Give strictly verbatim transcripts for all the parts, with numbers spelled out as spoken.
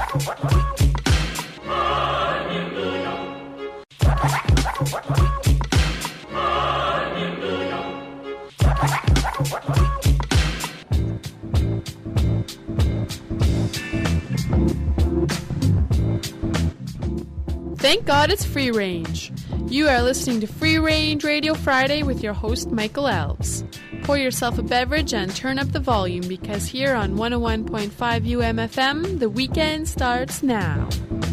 Thank God it's Free Range. You are listening to Free Range Radio Friday with your host, Michael Alves. Pour yourself a beverage and turn up the volume because here on one oh one point five U M F M, the weekend starts now.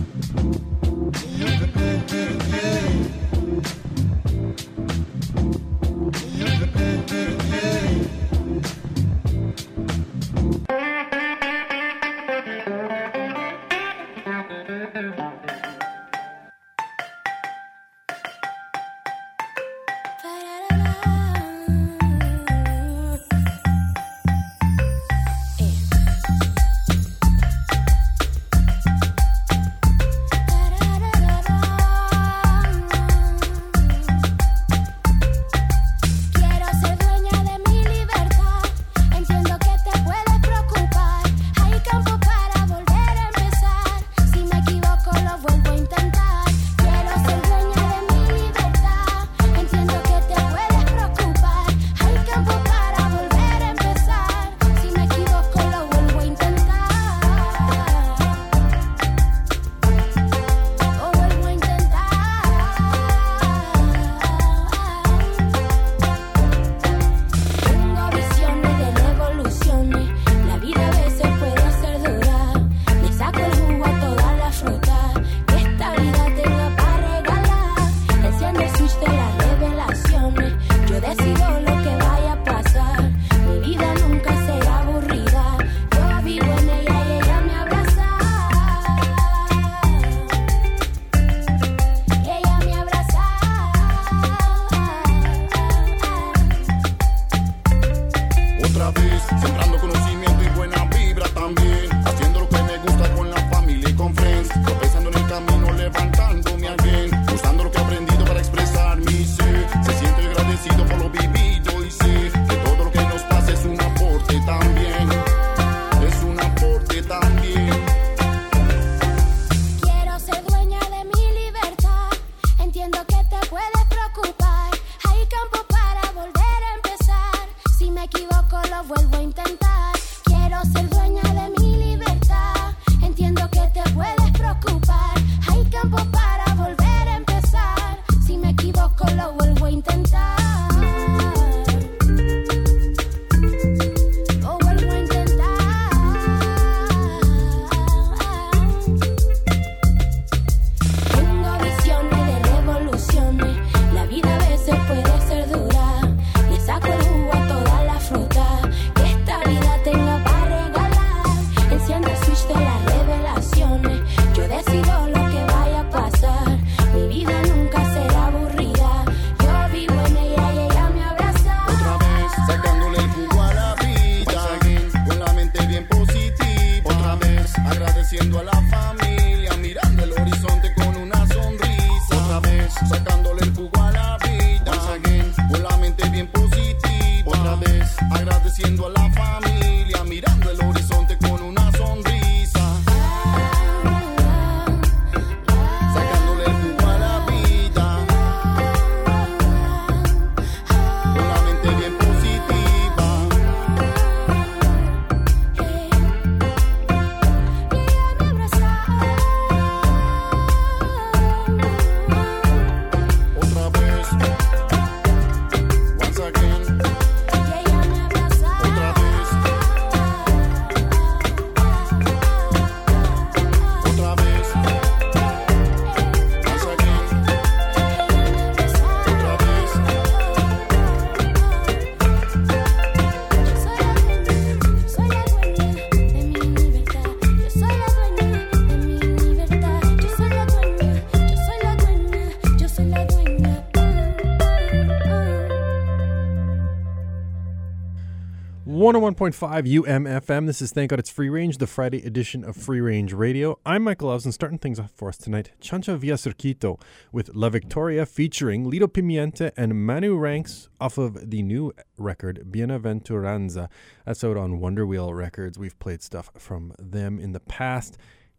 one oh one point five U M F M. This is Thank God It's Free Range, the Friday edition of Free Range Radio. I'm Michael Alves, and starting things off for us tonight, Chancha Via Circuito with La Victoria featuring Lido Pimienta and Manu Ranks off of the new record, Bienaventuranza. That's out on Wonder Wheel Records. We've played stuff from them in the past.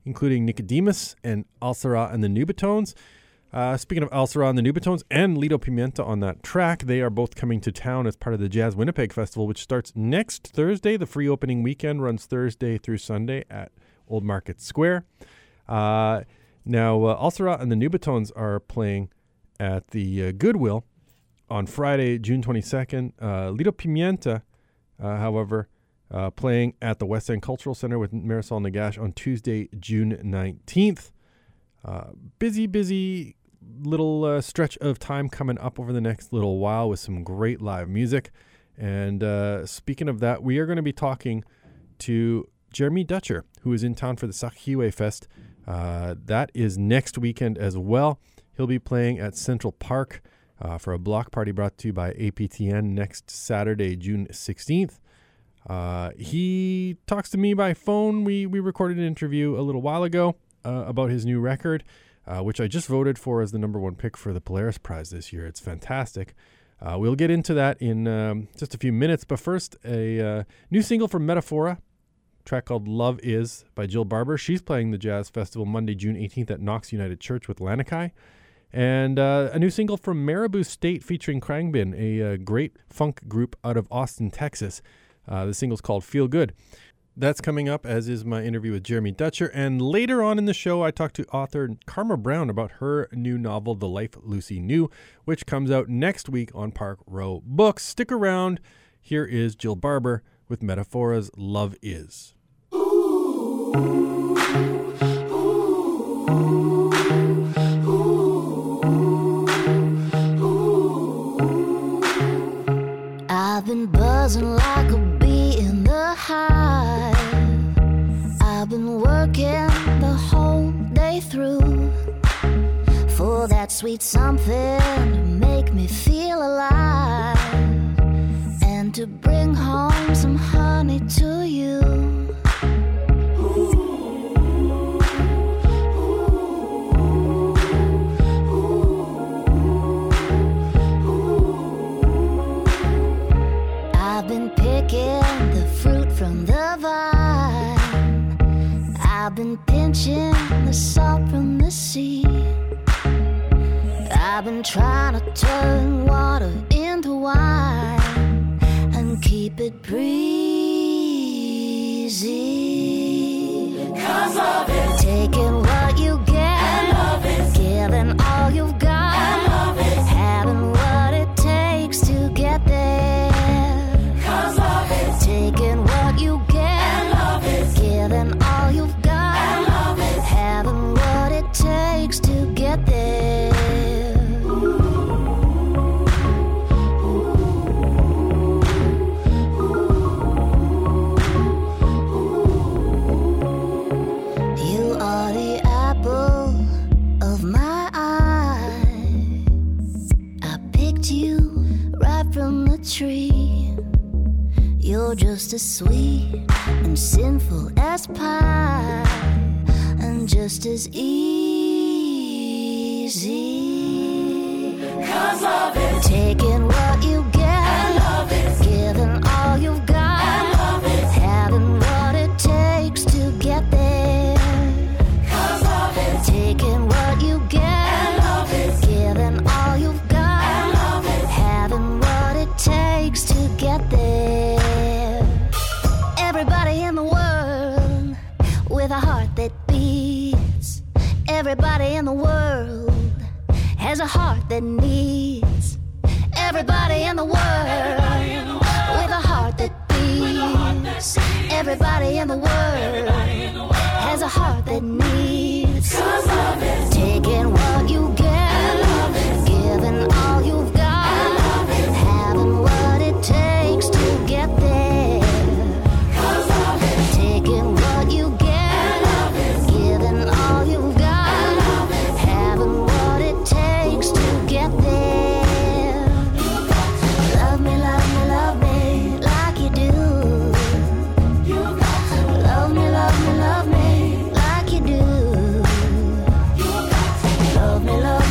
including Nicodemus and Alcera and the Nubitones. Uh, speaking of Alcera and the Nubitones and Lido Pimienta on that track, they are both coming to town as part of the Jazz Winnipeg Festival, which starts next Thursday. The free opening weekend runs Thursday through Sunday at Old Market Square. Uh, now, uh, Alcera and the Nubitones are playing at the uh, Goodwill on Friday, June twenty-second. Uh, Lido Pimienta, uh, however, uh, playing at the West End Cultural Center with Marisol Nagash on Tuesday, June nineteenth. Uh, busy, busy little uh, stretch of time coming up over the next little while with some great live music. And uh, speaking of that, we are going to be talking to Jeremy Dutcher, who is in town for the Sakihiwe Fest. Uh, that is next weekend as well. He'll be playing at Central Park uh, for a block party brought to you by A P T N next Saturday, June sixteenth. Uh, he talks to me by phone. We, we recorded an interview a little while ago uh, about his new record, uh, which I just voted for as the number one pick for the Polaris Prize this year. It's fantastic. Uh, we'll get into that in um, just a few minutes. But first, a uh, new single from Metaphora, track called Love Is by Jill Barber. She's playing the Jazz Festival Monday, June eighteenth at Knox United Church with Lanakai. And uh, a new single from Marabou State featuring Krangbin, a uh, great funk group out of Austin, Texas. Uh, the single's called Feel Good. That's coming up, as is my interview with Jeremy Dutcher. And later on in the show, I talked to author Karma Brown about her new novel, The Life Lucy Knew, which comes out next week on Park Row Books. Stick around. Here is Jill Barber with Metaphora's Love Is. I've been buzzing like a bee in the hive. I've been working the whole day through for that sweet something to make me feel alive and to bring home some honey to you. I've been picking the fruit from the vine. I've been pinching the salt from the sea. I've been trying to turn water into wine and keep it breezy. 'Cause love is taking what you get, and love is giving all you've got, and love is having what it takes to get there. Taking what you get, and love is giving all you've got, and love is having what it takes to get there. Ooh. Ooh. You are the apple of my eye. I picked you right from the tree. You're just as sweet and sinful as pie, and just as easy. 'Cause love is taking what you get, and love is giving all you've got, and love is having what it takes to get there. 'Cause love is taking what you get, and love is giving all you've got, and love is having what it takes to get there. Everybody in the world with a heart that beats. Everybody in the world has a heart that needs. Everybody in the world with a heart that beats. Everybody in the world has a heart that needs. 'Cause love is taking what you get, giving all you've got, having what it takes to get there. Taking what you get, giving all you've got, having what it takes to get there. Love me, love me, love me like you do. Love me, love me, love me like you do. Love me, love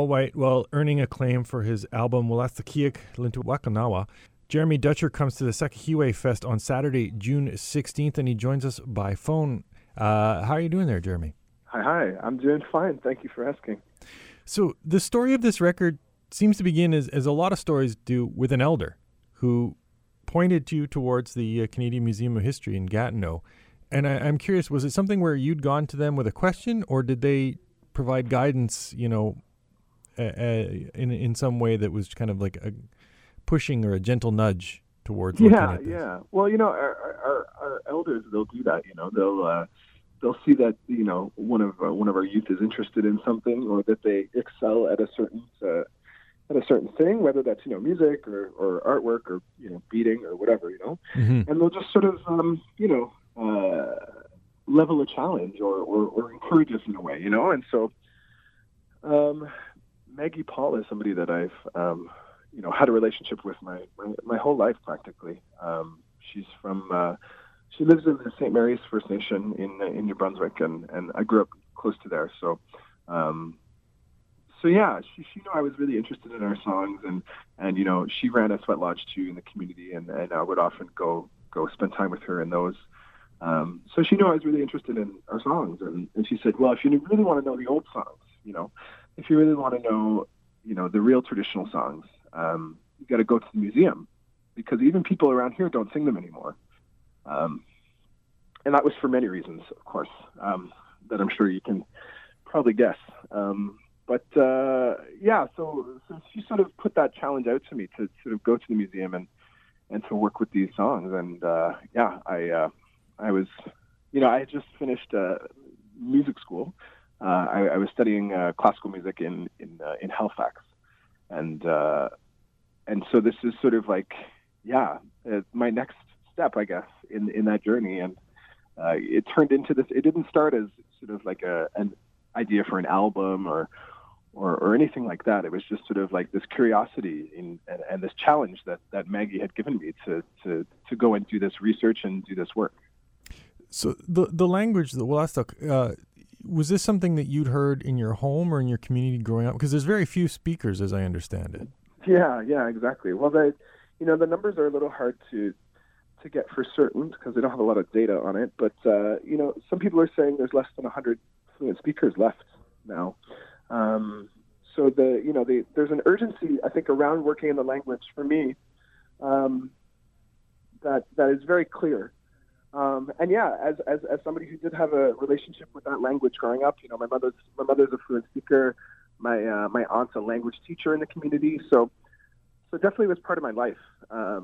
White, well, earning acclaim for his album Walastakiak Lintuwakanawa, Jeremy Dutcher comes to the Sakahiwe Fest on Saturday, June sixteenth, and he joins us by phone. Uh, how are you doing there, Jeremy? Hi, hi. I'm doing fine. Thank you for asking. So the story of this record seems to begin, as, as a lot of stories do, with an elder who pointed you towards the uh, Canadian Museum of History in Gatineau. And I, I'm curious, was it something where you'd gone to them with a question, or did they provide guidance, you know, uh, uh, in in some way that was kind of like a pushing or a gentle nudge towards looking yeah, at this? Yeah. Well, you know, our, our, our elders, they'll do that. You know, they'll uh, they'll see that, you know, one of uh, one of our youth is interested in something, or that they excel at a certain uh, at a certain thing, whether that's, you know, music or, or artwork or, you know, beading or whatever, you know, mm-hmm. and they'll just sort of, um, you know, uh, level a challenge or, or, or encourage us in a way, you know. And so um, Maggie Paul is somebody that I've, um, you know, had a relationship with my, my, my whole life practically. Um, she's from, uh, she lives in the Saint Mary's First Nation in in New Brunswick, and, and I grew up close to there. So, um, So yeah, she she knew I was really interested in our songs, and, and you know, she ran a sweat lodge too in the community, and, and I would often go go spend time with her in those. Um, so she knew I was really interested in our songs, and, and she said, well, if you really want to know the old songs, you know, if you really want to know, you know, the real traditional songs, um, you got to go to the museum, because even people around here don't sing them anymore. Um, and that was for many reasons, of course, um, that I'm sure you can probably guess. Um, But, uh, yeah, so, so she sort of put that challenge out to me to sort of go to the museum and, and to work with these songs. And, uh, yeah, I uh, I was, you know, I had just finished uh, music school. Uh, I, I was studying uh, classical music in, in, uh, in Halifax. And, uh, and so this is sort of like, yeah, uh, my next step, I guess, in, in that journey. And uh, it turned into this. It didn't start as sort of like a an idea for an album or Or, or anything like that. It was just sort of like this curiosity in, and, and this challenge that, that Maggie had given me to, to, to go and do this research and do this work. So the the language, the Wolastoq, uh, was this something that you'd heard in your home or in your community growing up? Because there's very few speakers, as I understand it. Yeah, yeah, exactly. Well, the you know the numbers are a little hard to to get for certain because they don't have a lot of data on it. But uh, you know, some people are saying there's less than one hundred fluent speakers left now. Um, so the, you know, the, there's an urgency, I think, around working in the language for me, um, that, that is very clear. Um, and yeah, as, as, as somebody who did have a relationship with that language growing up, you know, my mother's, my mother's a fluent speaker, my, uh, my aunt's a language teacher in the community. So, so definitely was part of my life. Um,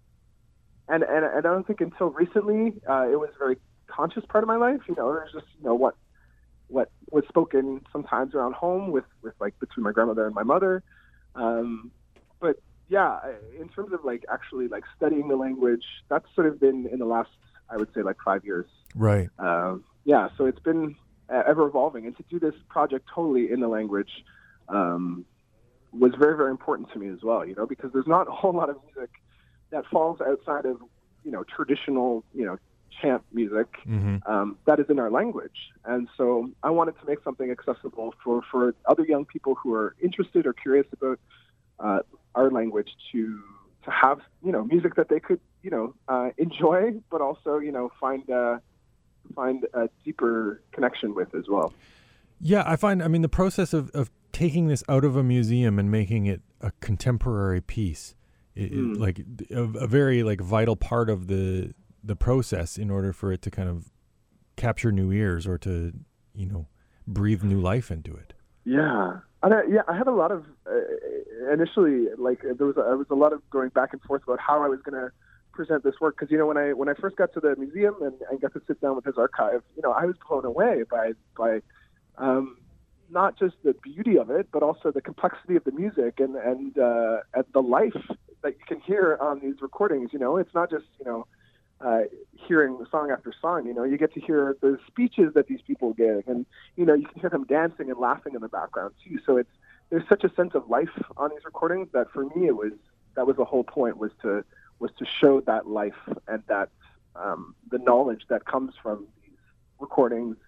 and, and, and I don't think until recently, uh, it was a very conscious part of my life. You know, there's just, you know, what, what was spoken sometimes around home with, with like between my grandmother and my mother. Um, but yeah, in terms of like actually like studying the language, that's sort of been in the last, I would say like five years. Right. Um, yeah. So it's been uh, ever evolving, and to do this project totally in the language um, was very, very important to me as well, you know, because there's not a whole lot of music that falls outside of, you know, traditional, you know, chant music mm-hmm. um, that is in our language. And so I wanted to make something accessible for, for other young people who are interested or curious about uh, our language to to have, you know, music that they could, you know, uh, enjoy, but also, you know, find uh, find a deeper connection with as well. Yeah, I find, I mean, the process of, of taking this out of a museum and making it a contemporary piece, it, mm. it, like a, a very like vital part of the the process in order for it to kind of capture new ears or to, you know, breathe new life into it. Yeah. I, yeah, I had a lot of, uh, initially, like, there was a, there was a lot of going back and forth about how I was going to present this work. Because, you know, when I when I first got to the museum and, and got to sit down with his archive, you know, I was blown away by, by um, not just the beauty of it, but also the complexity of the music and, and, uh, and the life that you can hear on these recordings. You know, it's not just, you know, Uh, hearing song after song, you know, you get to hear the speeches that these people give, and you know, you can hear them dancing and laughing in the background too. So it's there's such a sense of life on these recordings that for me it was that was the whole point was to was to show that life and that um, the knowledge that comes from these recordings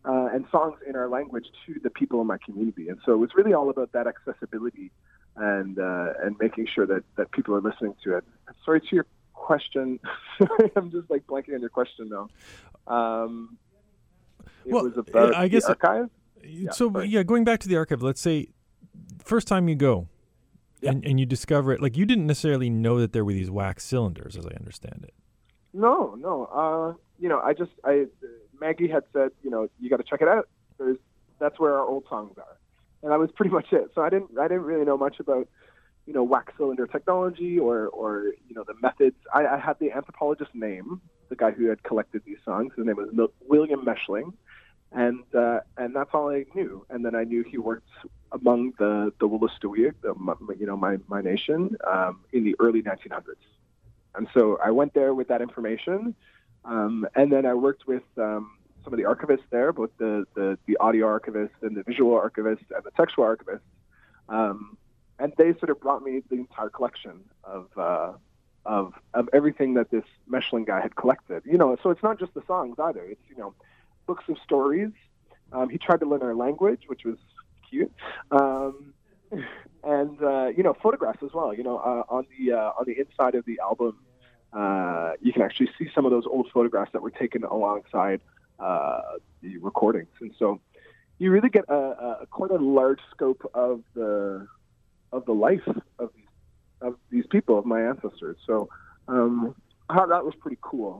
uh, and songs in our language to the people in my community. And so it was really all about that accessibility and uh, and making sure that, that people are listening to it. Sorry to your question. I'm just like blanking on your question now. Um, it well, was about I guess the archive. Yeah, so sorry. yeah, going back to the archive, let's say first time you go yeah. and, and you discover it, like you didn't necessarily know that there were these wax cylinders, as I understand it. No, no. Uh, you know, I just, I, Maggie had said, you know, you got to check it out. There's, that's where our old songs are. And that was pretty much it. So I didn't, I didn't really know much about, you know, wax cylinder technology or, or, you know, the methods. I, I had the anthropologist's name, the guy who had collected these songs. His name was Mil- William Meshling. And uh, and that's all I knew. And then I knew he worked among the the Wolastoqiyik, the, you know, my my nation, um, in the early nineteen hundreds. And so I went there with that information, um, and then I worked with um, some of the archivists there, both the, the the audio archivist and the visual archivist and the textual archivist, um, and they sort of brought me the entire collection of. Uh, of of everything that this Meshling guy had collected. You know, so it's not just the songs either. It's, you know, books of stories. Um, he tried to learn our language, which was cute, um, and uh, you know, photographs as well. You know, uh, on the uh, on the inside of the album, uh, you can actually see some of those old photographs that were taken alongside uh, the recordings, and so you really get a, a quite a large scope of the of the life of these of these people, of my ancestors. So um, how that was pretty cool.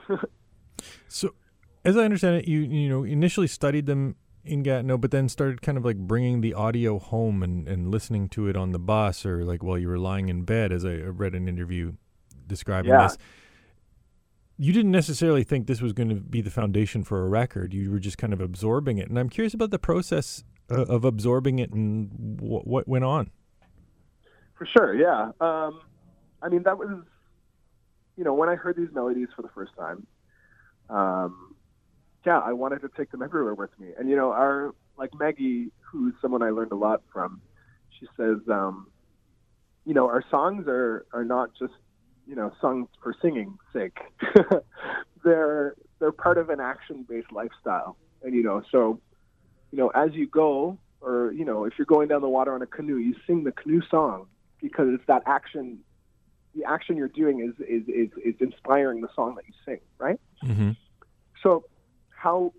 So, as I understand it, you you know initially studied them in Gatineau, but then started kind of like bringing the audio home and, and listening to it on the bus or like while you were lying in bed, as I read an interview describing yeah. this. You didn't necessarily think this was going to be the foundation for a record. You were just kind of absorbing it. And I'm curious about the process uh, of absorbing it and w- what went on. For sure, yeah. Um, I mean, that was, you know, when I heard these melodies for the first time, um, yeah, I wanted to take them everywhere with me. And, you know, our, like Maggie, who's someone I learned a lot from, she says, um, you know, our songs are, are not just, you know, songs for singing sake. they're, they're part of an action-based lifestyle. And, you know, so, you know, as you go, or, you know, if you're going down the water on a canoe, you sing the canoe song, because it's that action, the action you're doing is is is, is inspiring the song that you sing, right? Mm-hmm. So how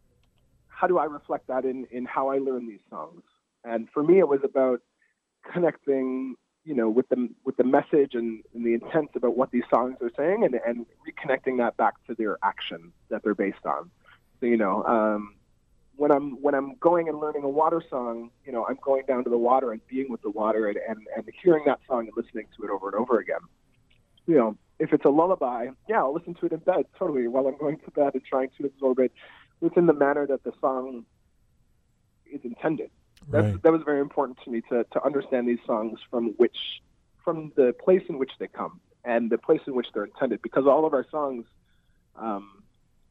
how do I reflect that in, in how I learn these songs? And for me, it was about connecting, you know, with the with the message and, and the intent about what these songs are saying, and, and reconnecting that back to their action that they're based on. So, you know, um, when I'm when I'm going and learning a water song, you know, I'm going down to the water and being with the water and, and, and hearing that song and listening to it over and over again. You know, if it's a lullaby, yeah, I'll listen to it in bed, totally, while I'm going to bed and trying to absorb it within the manner that the song is intended. That's, Right. That was very important to me, to, to understand these songs from which, from the place in which they come and the place in which they're intended, because all of our songs um,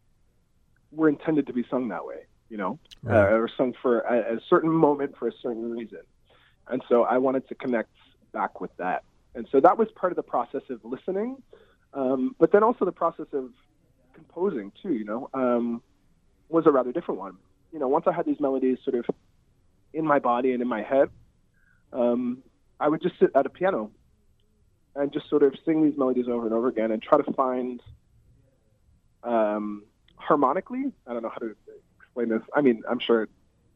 were intended to be sung that way. You know, Right. uh, or sung for a, a certain moment for a certain reason. And so I wanted to connect back with that. And so that was part of the process of listening, um, but then also the process of composing too, you know, um, was a rather different one. You know, once I had these melodies sort of in my body and in my head, um, I would just sit at a piano and just sort of sing these melodies over and over again and try to find um, harmonically, I don't know how to this. I mean, I'm sure,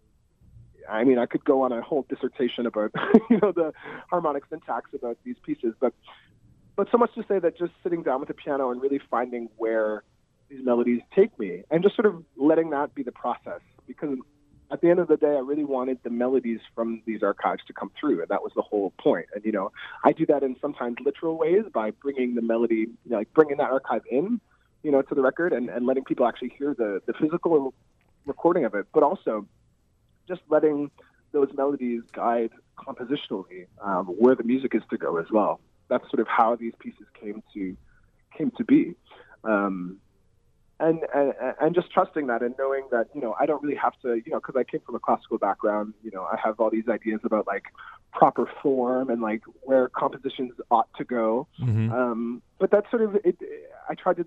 I mean, I could go on a whole dissertation about, you know, the harmonic syntax about these pieces, but, but so much to say that just sitting down with the piano and really finding where these melodies take me and just sort of letting that be the process, because at the end of the day, I really wanted the melodies from these archives to come through, and that was the whole point. And, you know, I do that in sometimes literal ways by bringing the melody, you know, like bringing that archive in, you know, to the record and, and letting people actually hear the, the physical recording of it, but also just letting those melodies guide compositionally um, where the music is to go as well. That's sort of how these pieces came to came to be, um, and, and and just trusting that and knowing that, you know, I don't really have to, you know, because I came from a classical background, you know, I have all these ideas about like proper form and like where compositions ought to go, Mm-hmm. um, but that's sort of it. I tried to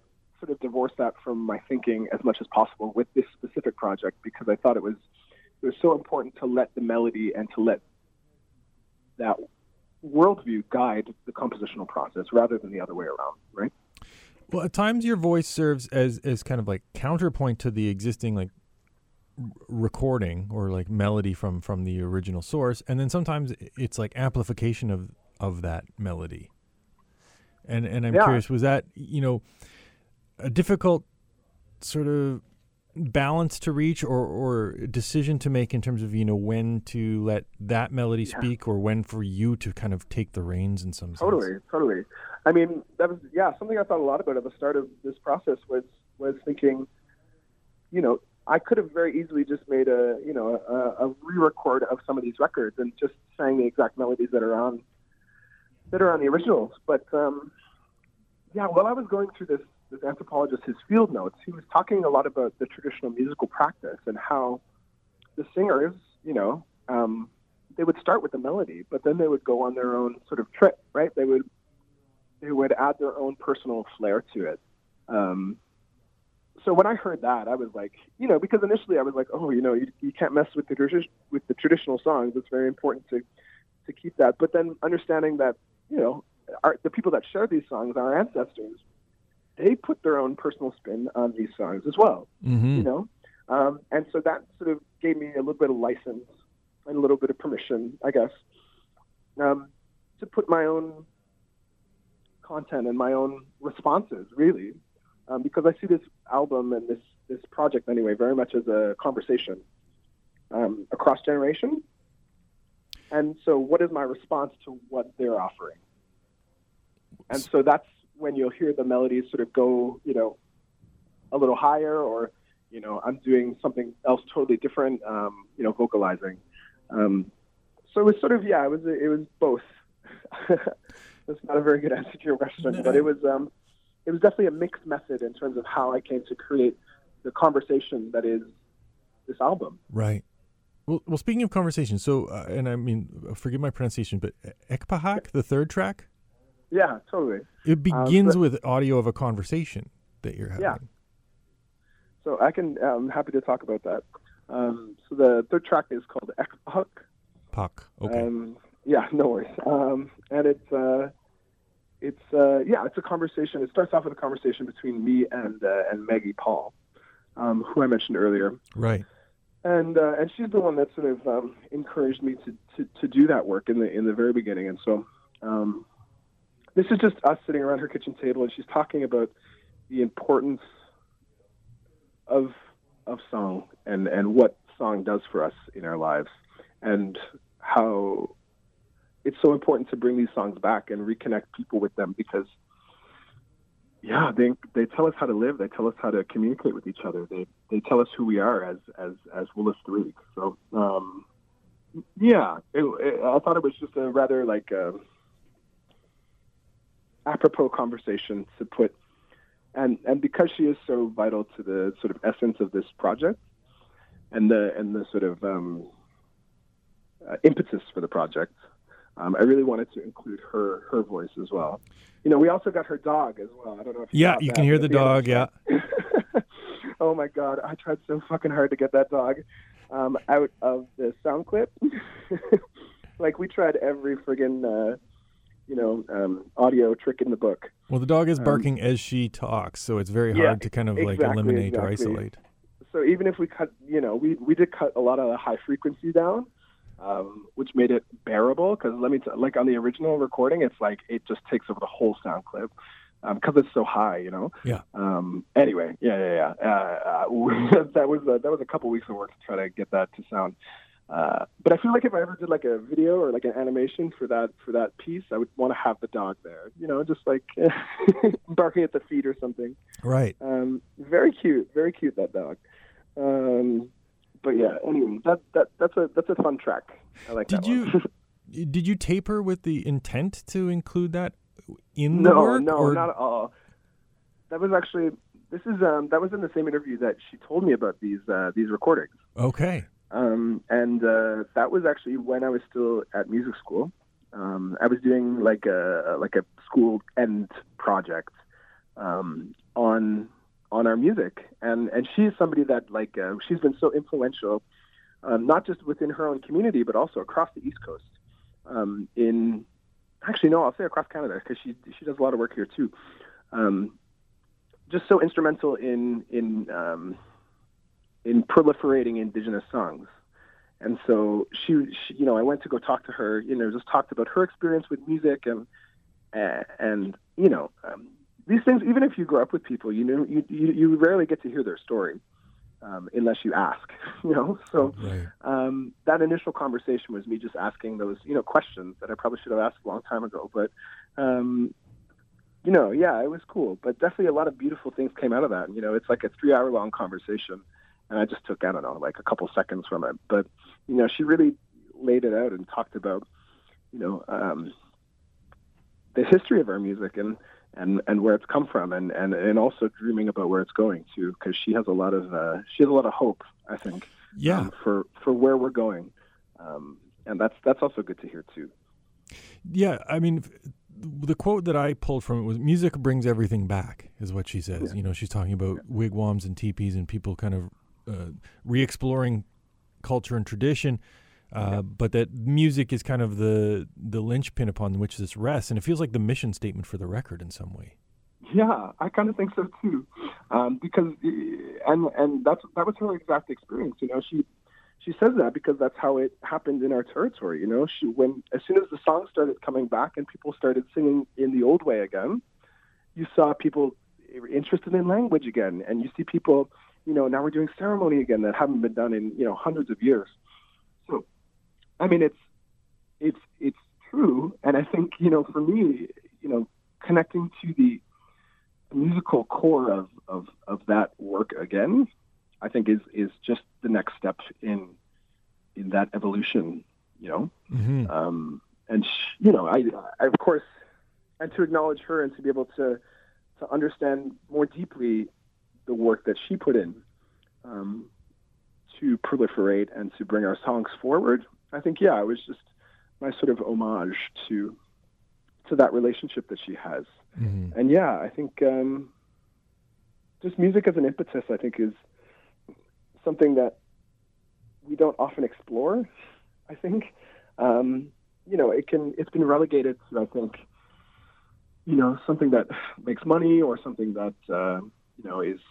sort of divorce that from my thinking as much as possible with this specific project because I thought it was it was so important to let the melody and to let that worldview guide the compositional process rather than the other way around, right? Well, at times your voice serves as, as kind of like counterpoint to the existing like r- recording or like melody from, from the original source, and then sometimes it's like amplification of, of that melody. And and I'm yeah. curious, was that, you know, a difficult sort of balance to reach or, or decision to make in terms of, you know, when to let that melody yeah. speak or when for you to kind of take the reins in some totally, sense? Totally, totally. I mean, that was, yeah, something I thought a lot about at the start of this process was, was thinking, you know, I could have very easily just made a, you know, a, a re-record of some of these records and just sang the exact melodies that are on, that are on the originals. But, um, yeah, while I was going through this, this anthropologist, his field notes, he was talking a lot about the traditional musical practice and how the singers, you know, um, they would start with the melody, but then they would go on their own sort of trip, right? They would they would add their own personal flair to it. Um, so when I heard that, I was like, you know, because initially I was like, oh, you know, you, you can't mess with the tradi- with the traditional songs. It's very important to to keep that. But then understanding that, you know, our, the people that share these songs, our ancestors, they put their own personal spin on these songs as well, mm-hmm. you know? Um, and so that sort of gave me a little bit of license and a little bit of permission, I guess, um, to put my own content and my own responses, really, um, because I see this album and this, this project, anyway, very much as a conversation um, across generation. And so what is my response to what they're offering? And so that's when you'll hear the melodies sort of go, you know, a little higher, or, you know, I'm doing something else totally different, um, you know, vocalizing. Um, so it was sort of, yeah, it was, it was both. That's not a very good answer to your question, no. but it was, um, it was definitely a mixed method in terms of how I came to create the conversation that is this album. Right. Well, well, speaking of conversation, so, uh, and I mean, forgive my pronunciation, but Ekpahak, the third track? Yeah, totally. It begins um, with audio of a conversation that you're having. Yeah. So I can, I'm happy to talk about that. Um, so the third track is called Ekpahak. Pak, okay. Um, yeah, no worries. Um, and it's, uh, it's, uh, yeah, it's a conversation. It starts off with a conversation between me and uh, and Maggie Paul, um, who I mentioned earlier. Right. And uh, and she's the one that sort of um, encouraged me to, to, to do that work in the in the very beginning. And so um, this is just us sitting around her kitchen table, and she's talking about the importance of of song and, and what song does for us in our lives, and how it's so important to bring these songs back and reconnect people with them, because yeah, they they tell us how to live, they tell us how to communicate with each other, they they tell us who we are as as as Wolastoqiyik. So um, yeah, it, it, I thought it was just a rather like a apropos conversation to put, and and because she is so vital to the sort of essence of this project and the and the sort of um, uh, impetus for the project, um, I really wanted to include her her voice as well. You know, we also got her dog as well. I don't know if you yeah, you that, can hear the dog. Yeah. Oh my God, I tried so fucking hard to get that dog um, out of the sound clip. Like we tried every friggin' uh, you know um, audio trick in the book. Well, the dog is barking um, as she talks, so it's very hard yeah, to kind of exactly, like eliminate exactly. or isolate. So even if we cut, you know, we we did cut a lot of the high frequency down, um, which made it bearable. Because let me, t- like on the original recording, it's like it just takes over the whole sound clip because um, it's so high, you know. Yeah. Um, anyway, yeah, yeah, yeah. Uh, uh, that was uh, that was a couple weeks of work to try to get that to sound. Uh, but I feel like if I ever did like a video or like an animation for that for that piece, I would want to have the dog there, you know, just like barking at the feet or something. Right. Um, very cute, very cute, that dog. Um, but yeah, anyway, that that that's a that's a fun track. I like did that you one. did you taper with the intent to include that in the no, work? No, or? not at all. That was actually this is um that was in the same interview that she told me about these uh, these recordings. Okay. Um, and uh, that was actually when I was still at music school. Um, I was doing like a like a school end project um, on on our music. And and she's somebody that like uh, she's been so influential, um, not just within her own community, but also across the East Coast. Um, in actually, no, I'll say across Canada because she she does a lot of work here too. Um, just so instrumental in in um, in proliferating Indigenous songs. And so she, she, you know, I went to go talk to her, you know, just talked about her experience with music and, and, and you know, um, these things, even if you grow up with people, you know, you, you, you rarely get to hear their story um, unless you ask, you know? So Right. um, that initial conversation was me just asking those, you know, questions that I probably should have asked a long time ago. But, um, you know, yeah, it was cool. But definitely a lot of beautiful things came out of that. You know, it's like a three hour long conversation. And I just took, I don't know, like a couple seconds from it. But, you know, she really laid it out and talked about, you know, um, the history of our music and, and, and where it's come from and, and, and also dreaming about where it's going to, because she has a lot of, uh, she has a lot of hope, I think, Yeah. um, for, for where we're going. Um, and that's, that's also good to hear too. Yeah, I mean, f- the quote that I pulled from it was "Music brings everything back," is what she says. Yeah. You know, she's talking about wigwams and teepees and people kind of uh, re-exploring culture and tradition, uh, Yeah. but that music is kind of the the linchpin upon which this rests, and it feels like the mission statement for the record in some way. Yeah, I kind of think so too, um, because and and that's that was her exact experience. You know, she she says that because that's how it happened in our territory. You know, she when as soon as the songs started coming back and people started singing in the old way again, you saw people interested in language again, and you see people. You know, now we're doing ceremony again that haven't been done in you know hundreds of years. So, I mean, it's it's it's true, and I think you know for me, you know, connecting to the musical core of, of, of that work again, I think is, is just the next step in in that evolution, you know. Mm-hmm. Um, and sh- you know, I, I of course, and to acknowledge her and to be able to to understand more deeply the work that she put in um, to proliferate and to bring our songs forward. I think, yeah, it was just my sort of homage to to that relationship that she has. Mm-hmm. And yeah, I think um, just music as an impetus, I think, is something that we don't often explore. I think, um, you know, it can. It's been relegated to, I think, you know, something that makes money or something that uh, you know is,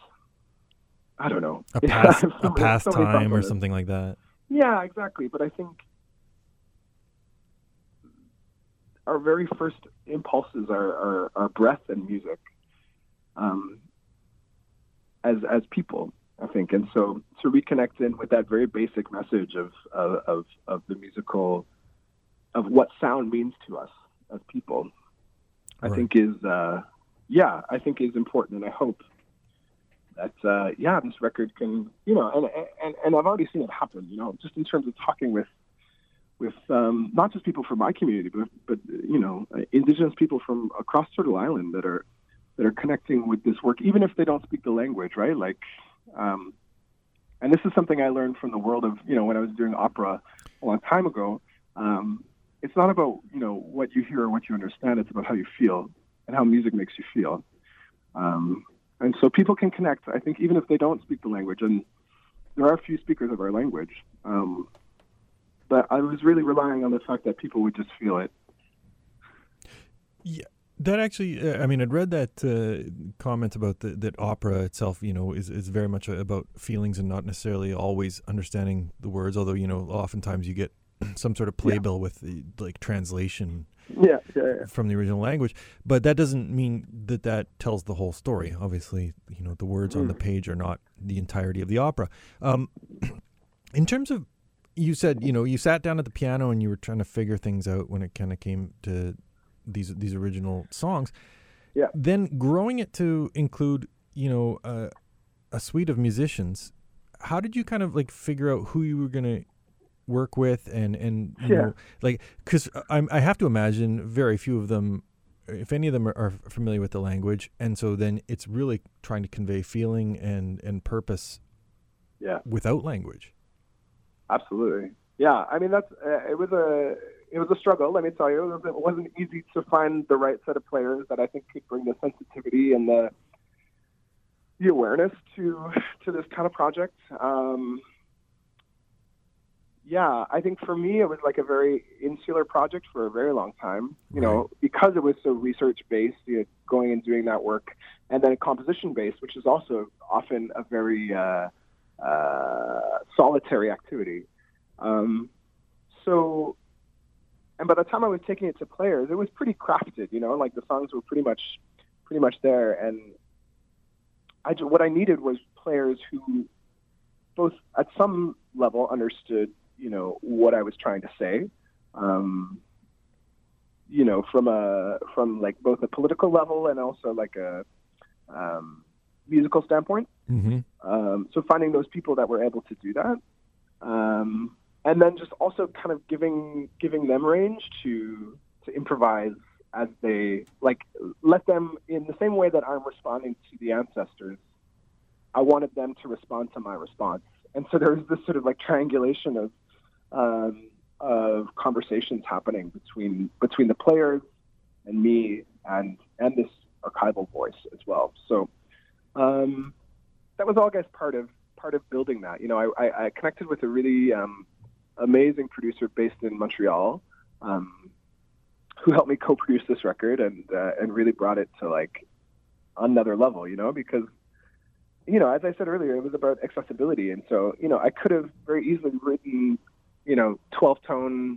I don't know, A, pass, so a many- so many pastime thoughts or on it. something like that. Yeah, exactly. But I think our very first impulses are, are, are breath and music, um, as as people, I think. And so to reconnect in with that very basic message of of, of, of the musical, of what sound means to us as people, I Right. think is, uh, yeah, I think is important. And I hope that, uh, yeah, this record can, you know, and, and, and I've already seen it happen, you know, just in terms of talking with, with um, not just people from my community, but but you know, uh, Indigenous people from across Turtle Island that are that are connecting with this work, even if they don't speak the language, right? Like, um, and this is something I learned from the world of, you know, when I was doing opera a long time ago. Um, it's not about you know what you hear or what you understand; it's about how you feel and how music makes you feel. Um, and so people can connect, I think, even if they don't speak the language. And there are a few speakers of our language. Um, But I was really relying on the fact that people would just feel it. Yeah, that actually, uh, I mean, I'd read that uh, comment about the, that opera itself, you know, is, is very much about feelings and not necessarily always understanding the words, although, you know, oftentimes you get some sort of playbill with the, like, translation Yeah, yeah, yeah. from the original language. But that doesn't mean that that tells the whole story. Obviously, you know, the words on the page are not the entirety of the opera. Um, in terms of, you said, you know, you sat down at the piano and you were trying to figure things out when it kind of came to these these original songs. Yeah. Then growing it to include, you know, uh, a suite of musicians. How did you kind of like figure out who you were going to work with and and you Yeah. know, like, because I I have to imagine very few of them, if any of them are, are familiar with the language, and so then it's really trying to convey feeling and and purpose Yeah, without language. absolutely. Yeah, I mean that's uh, it was a it was a struggle, let me tell you. It wasn't, it wasn't easy to find the right set of players that I think could bring the sensitivity and the the awareness to to this kind of project. Um, yeah, I think for me it was like a very insular project for a very long time. You right. know, because it was so research based, you know, going and doing that work, and then composition based, which is also often a very uh, uh, solitary activity. Um, so, and by the time I was taking it to players, it was pretty crafted. You know, like the songs were pretty much pretty much there, and I, what I needed was players who both at some level understood, you know, what I was trying to say, um, you know, from a, from like both a political level and also like a um, musical standpoint. Mm-hmm. Um, so finding those people that were able to do that. Um, and then just also kind of giving, giving them range to, to improvise as they, like, let them, in the same way that I'm responding to the ancestors, I wanted them to respond to my response. And so there was this sort of like triangulation of um, of conversations happening between between the players and me and and this archival voice as well. So um, that was all, I guess, part of part of building that. You know, I, I, I connected with a really um, amazing producer based in Montreal, um, who helped me co-produce this record and uh, and really brought it to like another level, you know, because, you know, as I said earlier, it was about accessibility. And so, you know, I could have very easily written, you know, twelve-tone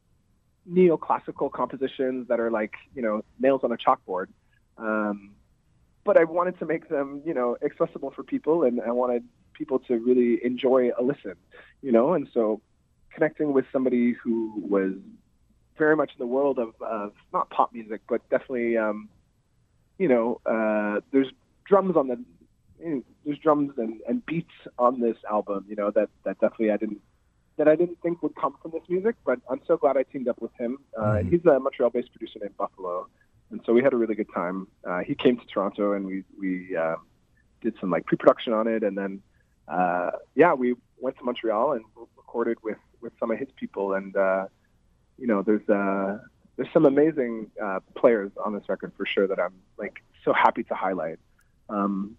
neoclassical compositions that are like, you know, nails on a chalkboard. Um, but I wanted to make them, you know, accessible for people, and I wanted people to really enjoy a listen, you know, and so connecting with somebody who was very much in the world of, of not pop music, but definitely, um, you know, uh, there's drums on the, you know, there's drums and, and beats on this album, you know, that, that definitely I didn't, that I didn't think would come from this music, but I'm so glad I teamed up with him. Uh, mm-hmm. He's a Montreal-based producer named Buffalo, and so we had a really good time. Uh, he came to Toronto, and we, we uh, did some, like, pre-production on it, and then, uh, yeah, we went to Montreal and recorded with, with some of his people, and, uh, you know, there's uh, there's some amazing uh, players on this record for sure that I'm like so happy to highlight, um,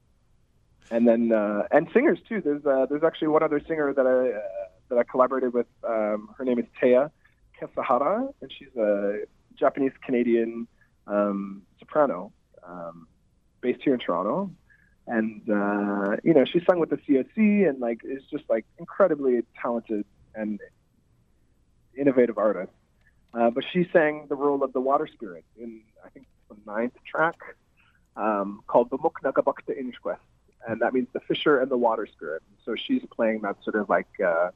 and then uh, and singers too. There's uh, there's actually one other singer that I uh, that I collaborated with. Um, her name is Teya Kesahara, and she's a Japanese Canadian um, soprano um, based here in Toronto, and uh, you know, she sung with the C O C and like is just like incredibly talented and innovative artist, uh, but she sang the role of the water spirit in, I think, the ninth track, um, called Bamuk Nagabakta Inishquest, and that means the fisher and the water spirit. So she's playing that sort of like, uh,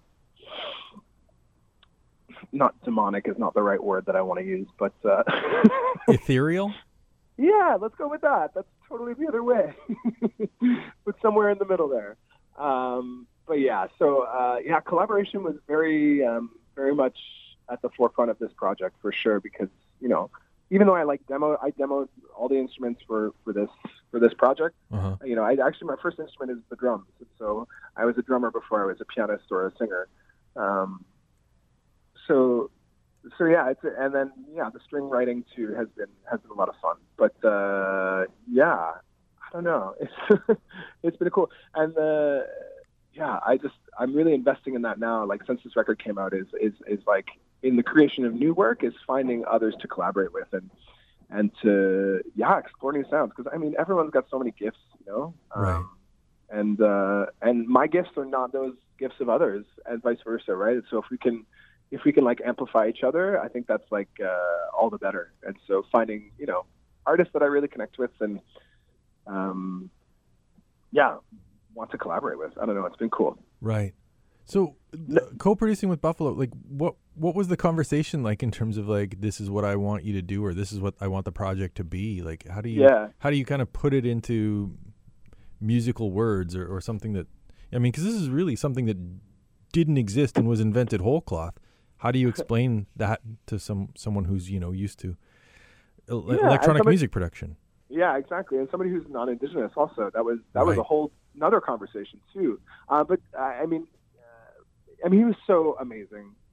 not demonic is not the right word that I want to use, but uh, ethereal. Yeah, let's go with that. That's totally the other way, but somewhere in the middle there. Um, but yeah, so uh, yeah, collaboration was very. Um, very much at the forefront of this project for sure, because, you know, even though I like demo, I demoed all the instruments for, for this, for this project. Uh-huh. You know, I actually, my first instrument is the drums. So I was a drummer before I was a pianist or a singer. Um, so, so yeah, it's, and then, yeah, the string writing too has been, has been a lot of fun, but, uh, yeah, I don't know. It's, it's been cool. And, uh, yeah, I just, I'm really investing in that now. Like, since this record came out, is, is, is like in the creation of new work, is finding others to collaborate with and, and to, yeah, explore new sounds. Cause I mean, everyone's got so many gifts, you know? Right. Um, and, uh, and my gifts are not those gifts of others, and vice versa. Right. So if we can, if we can like amplify each other, I think that's like, uh, all the better. And so finding, you know, artists that I really connect with and, um, yeah, want to collaborate with. I don't know. It's been cool. Right. So uh, co-producing with Buffalo, like what, what was the conversation like in terms of like, this is what I want you to do, or this is what I want the project to be? Like, how do you, yeah. how do you kind of put it into musical words or, or something that, I mean, cause this is really something that didn't exist and was invented whole cloth. How do you explain that to some, someone who's, you know, used to el- yeah, electronic somebody, music production? Yeah, exactly. And somebody who's non-Indigenous also, that was, that right. was a whole another conversation too. Uh, but uh, I mean, uh, I mean, he was so amazing.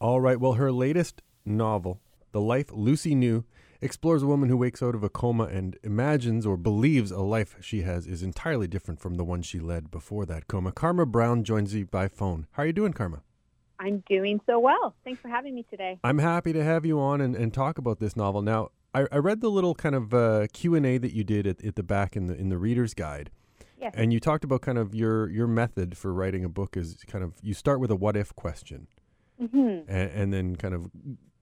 All right. Well, her latest novel, The Life Lucy Knew, explores a woman who wakes out of a coma and imagines or believes a life she has is entirely different from the one she led before that coma. Karma Brown joins you by phone. How are you doing, Karma? I'm doing so well. Thanks for having me today. I'm happy to have you on and, and talk about this novel. Now, I, I read the little kind of uh, Q and A that you did at, at the back in the in the reader's guide. Yes. And you talked about kind of your, your method for writing a book is kind of, you start with a what if question. Mm-hmm. And, and then kind of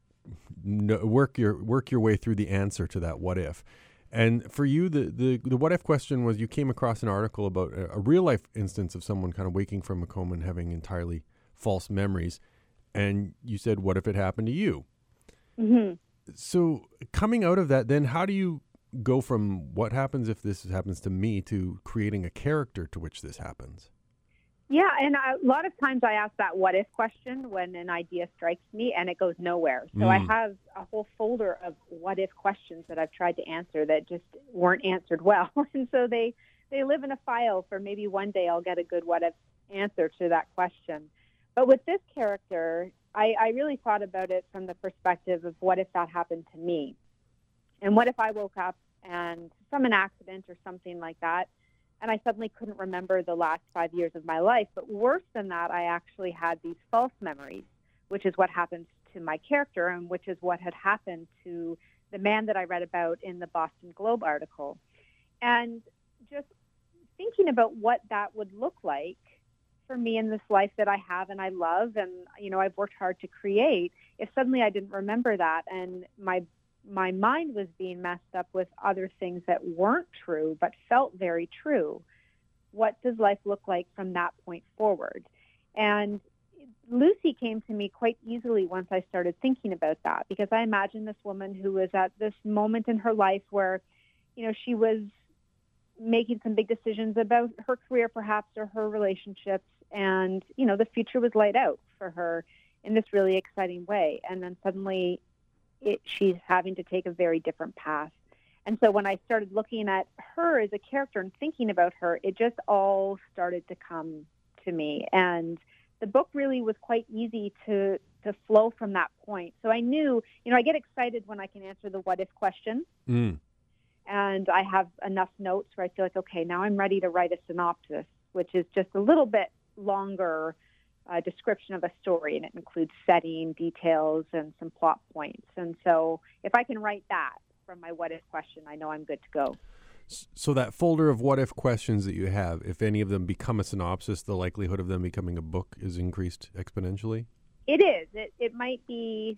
No, work your work your way through the answer to that what if. And for you, the, the, the what if question was you came across an article about a, a real life instance of someone kind of waking from a coma and having entirely false memories. And you said, what if it happened to you? Mm-hmm. So coming out of that, then how do you go from what happens if this happens to me to creating a character to which this happens? Yeah, and a lot of times I ask that what if question when an idea strikes me and it goes nowhere. So Mm. I have a whole folder of what if questions that I've tried to answer that just weren't answered well. And so they, they live in a file for maybe one day I'll get a good what if answer to that question. But with this character, I, I really thought about it from the perspective of what if that happened to me? And what if I woke up and from an accident or something like that, and I suddenly couldn't remember the last five years of my life. But worse than that, I actually had these false memories, which is what happened to my character and which is what had happened to the man that I read about in the Boston Globe article. And just thinking about what that would look like for me in this life that I have and I love and, you know, I've worked hard to create, if suddenly I didn't remember that and my my mind was being messed up with other things that weren't true but felt very true, what does life look like from that point forward? And Lucy came to me quite easily once I started thinking about that, because I imagined this woman who was at this moment in her life where, you know, she was making some big decisions about her career perhaps or her relationships, and, you know, the future was laid out for her in this really exciting way. And then suddenly It, she's having to take a very different path. And so when I started looking at her as a character and thinking about her, it just all started to come to me. And the book really was quite easy to, to flow from that point. So I knew, you know, I get excited when I can answer the what if question. Mm. And I have enough notes where I feel like, okay, now I'm ready to write a synopsis, which is just a little bit longer a description of a story, and it includes setting, details, and some plot points. And so if I can write that from my what if question, I know I'm good to go. So that folder of what if questions that you have, if any of them become a synopsis, the likelihood of them becoming a book is increased exponentially? It is. It, it might be,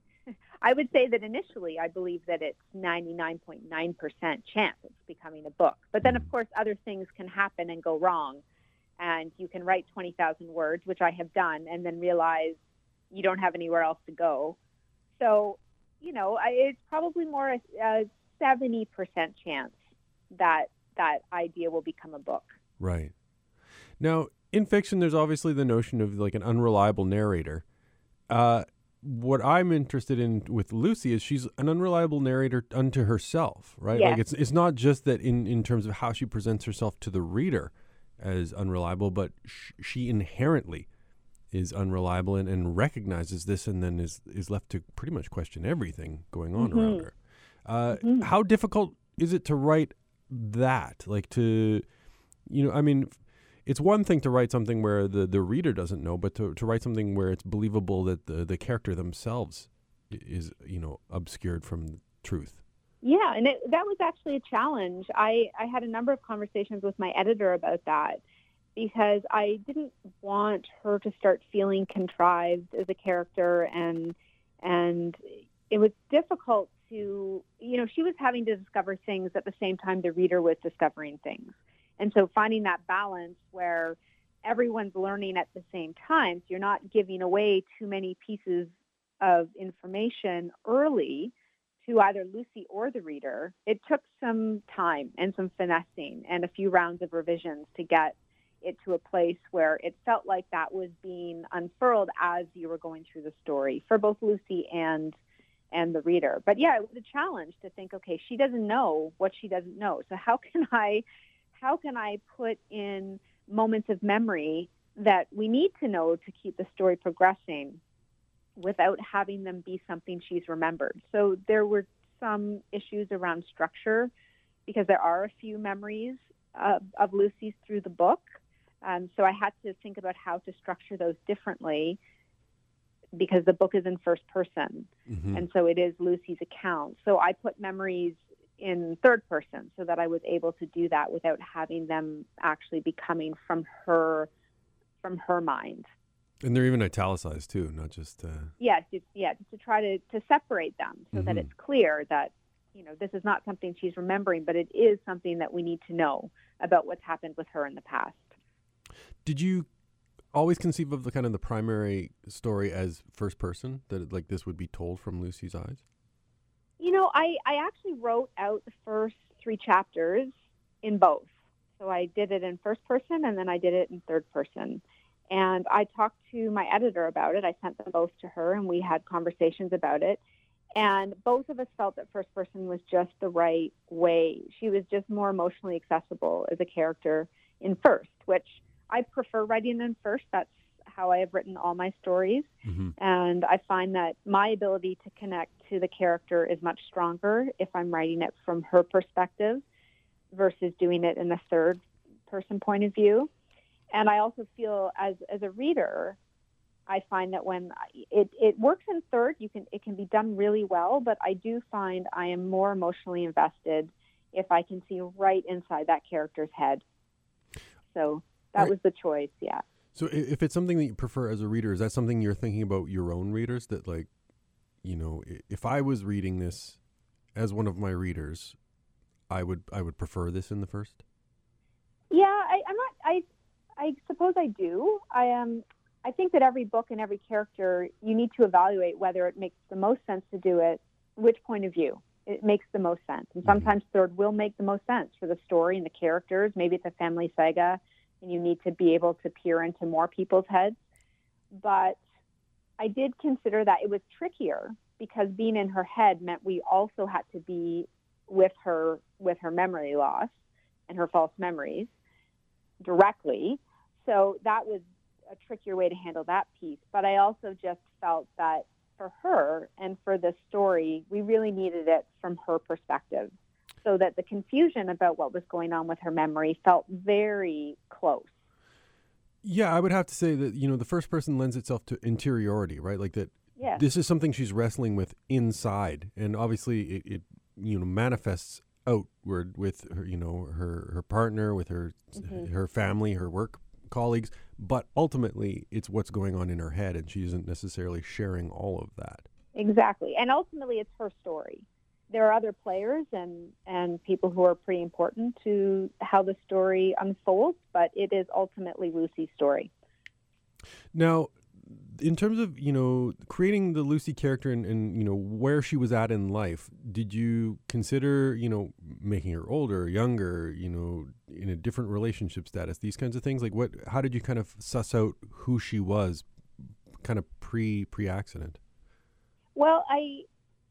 I would say that initially I believe that it's ninety-nine point nine percent chance it's becoming a book. But then, of course, other things can happen and go wrong. And you can write twenty thousand words, which I have done, and then realize you don't have anywhere else to go. So, you know, I, it's probably more a, a seventy percent chance that that idea will become a book. Right. Now, in fiction, there's obviously the notion of like an unreliable narrator. Uh, what I'm interested in with Lucy is she's an unreliable narrator unto herself, right? Yes. Like it's it's not just that in, in terms of how she presents herself to the reader as unreliable, but sh- she inherently is unreliable and, and recognizes this and then is, is left to pretty much question everything going on Mm-hmm. around her. Uh, Mm-hmm. How difficult is it to write that? Like to, you know, I mean, it's one thing to write something where the, the reader doesn't know, but to, to write something where it's believable that the, the character themselves is, you know, obscured from truth. Yeah, and it, that was actually a challenge. I, I had a number of conversations with my editor about that because I didn't want her to start feeling contrived as a character, and and it was difficult to, you know, she was having to discover things at the same time the reader was discovering things. And so finding that balance where everyone's learning at the same time, so you're not giving away too many pieces of information early to either Lucy or the reader, it took some time and some finessing and a few rounds of revisions to get it to a place where it felt like that was being unfurled as you were going through the story for both Lucy and and the reader. But yeah, it was a challenge to think, okay, she doesn't know what she doesn't know. So how can I how can I put in moments of memory that we need to know to keep the story progressing without having them be something she's remembered. So there were some issues around structure because there are a few memories uh, of Lucy's through the book. Um, so I had to think about how to structure those differently because the book is in first person. Mm-hmm. And so it is Lucy's account. So I put memories in third person so that I was able to do that without having them actually be coming from her, from her mind. And they're even italicized too, not just... Uh... Yeah, just, yeah, just to try to, to separate them so mm-hmm. that it's clear that, you know, this is not something she's remembering, but it is something that we need to know about what's happened with her in the past. Did you always conceive of the kind of the primary story as first person, that like this would be told from Lucy's eyes? You know, I, I actually wrote out the first three chapters in both. So I did it in first person and then I did it in third person. And I talked to my editor about it. I sent them both to her and we had conversations about it. And both of us felt that first person was just the right way. She was just more emotionally accessible as a character in first, which I prefer writing in first. That's how I have written all my stories. Mm-hmm. And I find that my ability to connect to the character is much stronger if I'm writing it from her perspective versus doing it in the third person point of view. And I also feel as as a reader, I find that when it, it works in third, you can it can be done really well, but I do find I am more emotionally invested if I can see right inside that character's head. So that right. was the choice, yeah. So if it's something that you prefer as a reader, is that something you're thinking about your own readers? That like, you know, if I was reading this as one of my readers, I would I would prefer this in the first? Yeah, I, I'm not, I I suppose I do. I am. Um, I think that every book and every character, you need to evaluate whether it makes the most sense to do it, which point of view it makes the most sense. And sometimes mm-hmm. third will make the most sense for the story and the characters. Maybe it's a family saga and you need to be able to peer into more people's heads. But I did consider that it was trickier because being in her head meant we also had to be with her, with her memory loss and her false memories directly. So that was a trickier way to handle that piece. But I also just felt that for her and for the story, we really needed it from her perspective so that the confusion about what was going on with her memory felt very close. Yeah, I would have to say that, you know, the first person lends itself to interiority, right? Like that yes. This is something she's wrestling with inside. And obviously it, it you know, manifests outward with her, you know, her, her partner, with her, mm-hmm. her family, her work colleagues, but ultimately it's what's going on in her head and she isn't necessarily sharing all of that. Exactly. And ultimately it's her story. There are other players and, and people who are pretty important to how the story unfolds, but it is ultimately Lucy's story. Now, in terms of, you know, creating the Lucy character and, and, you know, where she was at in life, did you consider, you know, making her older, younger, you know, in a different relationship status, these kinds of things? Like what, how did you kind of suss out who she was kind of pre, pre-accident? Well, I,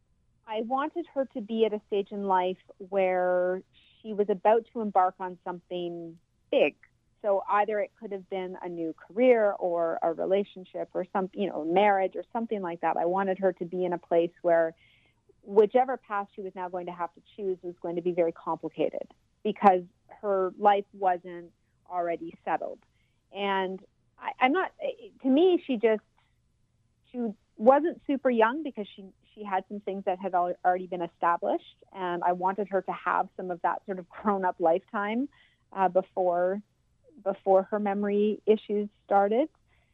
I wanted her to be at a stage in life where she was about to embark on something big. So either it could have been a new career or a relationship or some, you know, marriage or something like that. I wanted her to be in a place where whichever path she was now going to have to choose was going to be very complicated because her life wasn't already settled. And I, I'm not, to me, she just, she wasn't super young because she, she had some things that had already been established. And I wanted her to have some of that sort of grown-up lifetime uh, before before her memory issues started.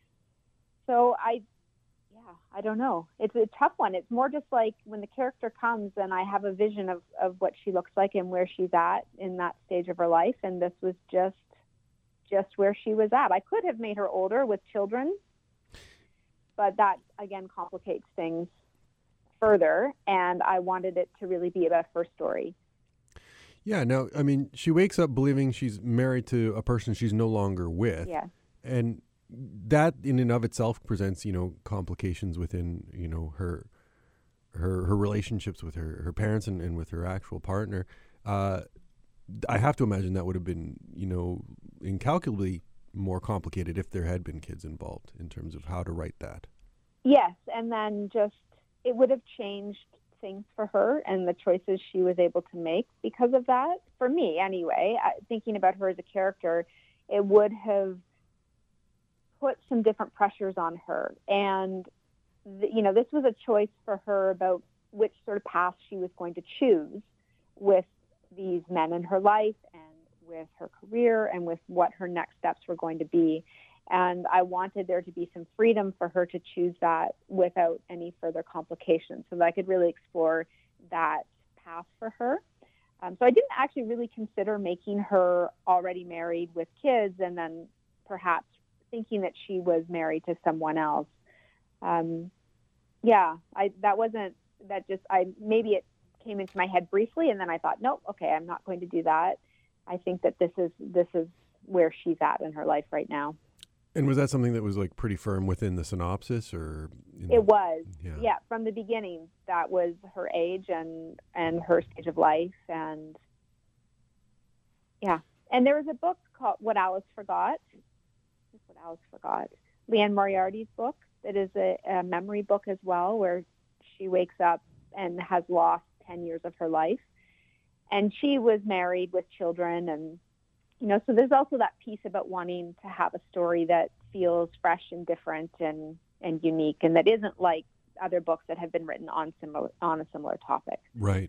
So I, yeah, I don't know. It's a tough one. It's more just like when the character comes and I have a vision of, of what she looks like and where she's at in that stage of her life. And this was just, just where she was at. I could have made her older with children, but that again complicates things further. And I wanted it to really be about her story. Yeah, now, I mean, she wakes up believing she's married to a person she's no longer with. Yeah. And that in and of itself presents, you know, complications within, you know, her her her relationships with her, her parents and, and with her actual partner. Uh, I have to imagine that would have been, you know, incalculably more complicated if there had been kids involved in terms of how to write that. Yes, and then just it would have changed things for her and the choices she was able to make because of that. For me, anyway, I, thinking about her as a character, it would have put some different pressures on her. And, th- you know, this was a choice for her about which sort of path she was going to choose with these men in her life and with her career and with what her next steps were going to be. And I wanted there to be some freedom for her to choose that without any further complications so that I could really explore that path for her. Um, so I didn't actually really consider making her already married with kids and then perhaps thinking that she was married to someone else. Um, yeah, I, that wasn't, that just, I maybe it came into my head briefly and then I thought, nope, okay, I'm not going to do that. I think that this is, this is where she's at in her life right now. And was that something that was like pretty firm within the synopsis, or? You know, it was, yeah. yeah, from the beginning. That was her age and and her stage of life, and yeah. And there was a book called What Alice Forgot. What Alice Forgot. Leanne Moriarty's book. That is a, a memory book as well, where she wakes up and has lost ten years of her life, and she was married with children and. You know, so there's also that piece about wanting to have a story that feels fresh and different and, and unique, and that isn't like other books that have been written on similar on a similar topic. Right.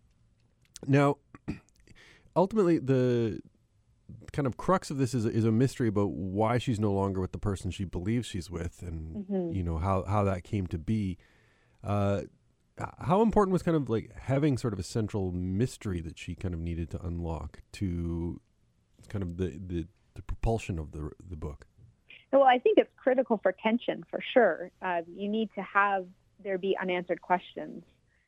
Now, ultimately, the kind of crux of this is is a mystery about why she's no longer with the person she believes she's with, and mm-hmm. you know how how that came to be. Uh, how important was kind of like having sort of a central mystery that she kind of needed to unlock to kind of the, the, the propulsion of the the book? Well, I think it's critical for tension, for sure. Uh, you need to have there be unanswered questions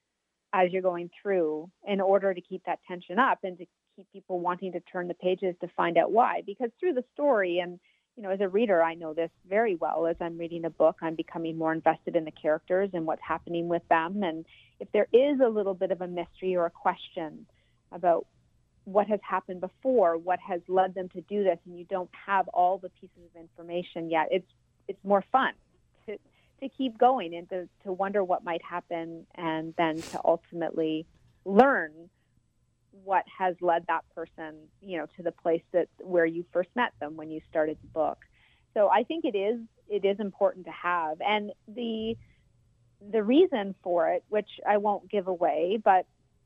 as you're going through in order to keep that tension up and to keep people wanting to turn the pages to find out why. Because through the story, and you know, as a reader, I know this very well. As I'm reading a book, I'm becoming more invested in the characters and what's happening with them. And if there is a little bit of a mystery or a question about what has happened before, what has led them to do this, and you don't have all the pieces of information yet, it's it's more fun to to keep going and to, to wonder what might happen, and then to ultimately learn what has led that person, you know, to the place that where you first met them when you started the book. So I think it is it is important to have, and the the reason for it, which I won't give away, but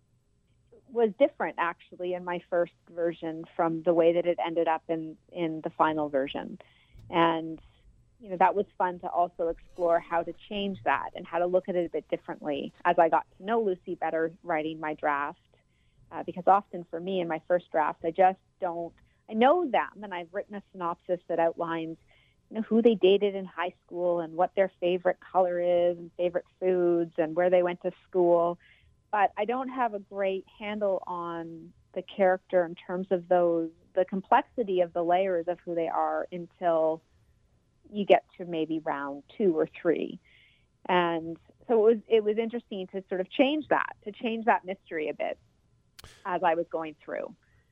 was different actually in my first version from the way that it ended up in, in the final version. And, you know, that was fun to also explore how to change that and how to look at it a bit differently as I got to know Lucy better writing my draft. Uh, because often for me in my first draft, I just don't, I know them and I've written a synopsis that outlines, you know, who they dated in high school and what their favorite color is and favorite foods and where they went to school. But I don't have a great handle on the character in terms of those, the complexity of the layers of who they are until you get to maybe round two or three. And so it was, it was interesting to sort of change that, to change that mystery a bit as I was going through.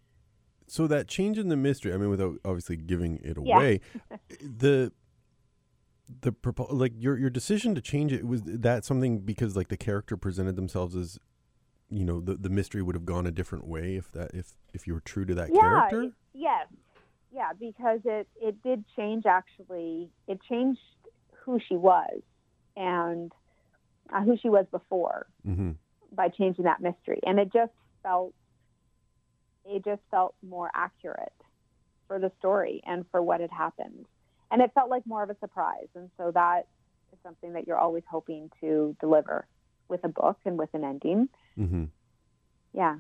So that change in the mystery, I mean, without obviously giving it away, yeah. the the like your your decision to change it, was that something because like the character presented themselves as, you know, the the mystery would have gone a different way if that if if you were true to that yeah, character? It, yes. Yeah, because it it did change actually. It changed who she was and uh, who she was before mm-hmm. by changing that mystery, and it just felt it just felt more accurate for the story and for what had happened. And it felt like more of a surprise. And so that is something that you're always hoping to deliver with a book and with an ending. Mm-hmm. Yeah.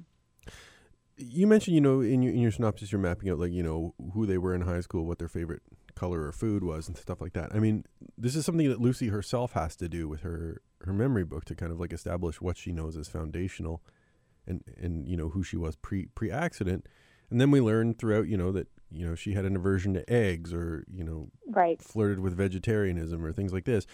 You mentioned, you know, in your, in your synopsis, you're mapping out, like, you know, who they were in high school, what their favorite color or food was and stuff like that. I mean, this is something that Lucy herself has to do with her, her memory book to kind of like establish what she knows as foundational and, and you know, who she was pre, pre-accident. And then we learn throughout, you know, that, you know, she had an aversion to eggs or, you know, right. flirted with vegetarianism or things like this.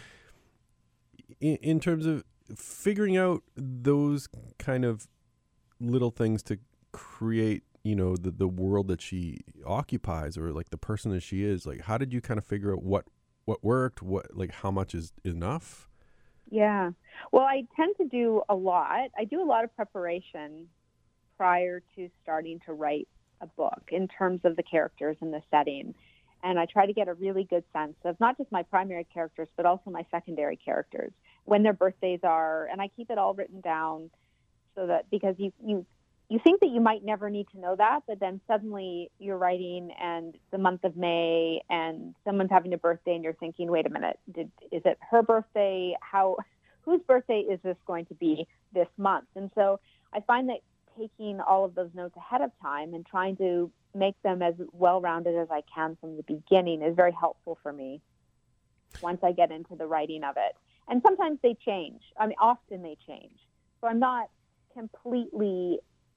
In, in terms of figuring out those kind of little things to create, you know, the, the world that she occupies or like the person that she is, like, how did you kind of figure out what, what worked, what like how much is enough? Yeah. Well, I tend to do a lot. I do a lot of preparation prior to starting to write a book in terms of the characters and the setting. And I try to get a really good sense of not just my primary characters, but also my secondary characters, when their birthdays are. And I keep it all written down so that, because you, you, you think that you might never need to know that, but then suddenly you're writing and the month of May and someone's having a birthday and you're thinking, wait a minute, did, is it her birthday? How, whose birthday is this going to be this month? And so I find that taking all of those notes ahead of time and trying to make them as well-rounded as I can from the beginning is very helpful for me once I get into the writing of it. And sometimes they change. I mean, often they change. So I'm not completely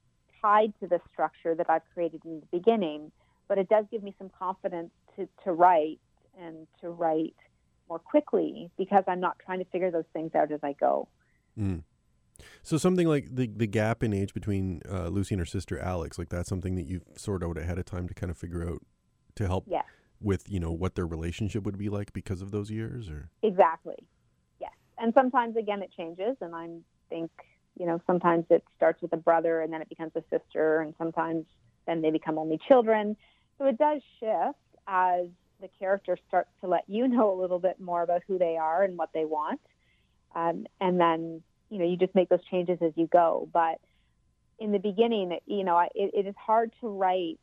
tied to the structure that I've created in the beginning, but it does give me some confidence to, to write and to write more quickly because I'm not trying to figure those things out as I go. Mm. So something like the the gap in age between uh, Lucy and her sister Alex, like that's something that you've sorted out ahead of time to kind of figure out to help yes. with, you know, what their relationship would be like because of those years, or exactly, yes. And sometimes again it changes, and I think you know sometimes it starts with a brother and then it becomes a sister, and sometimes then they become only children. So it does shift as the character starts to let you know a little bit more about who they are and what they want, um, and then. You know, you just make those changes as you go. But in the beginning, you know, it, it is hard to write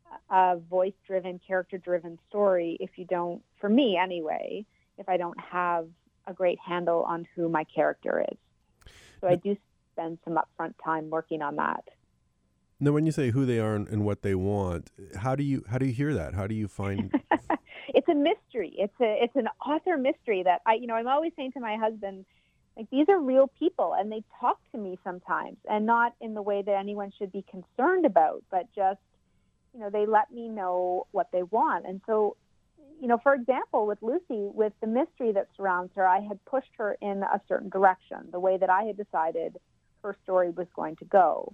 a voice-driven, character-driven story if you don't, for me anyway, if I don't have a great handle on who my character is. So I do spend some upfront time working on that. Now, when you say who they are and, and what they want, how do you how do you hear that? How do you find? It's a mystery. It's a it's an author mystery that I, you know, I'm always saying to my husband, like, these are real people, and they talk to me sometimes, and not in the way that anyone should be concerned about, but just, you know, they let me know what they want. And so, you know, for example, with Lucy, with the mystery that surrounds her, I had pushed her in a certain direction, the way that I had decided her story was going to go.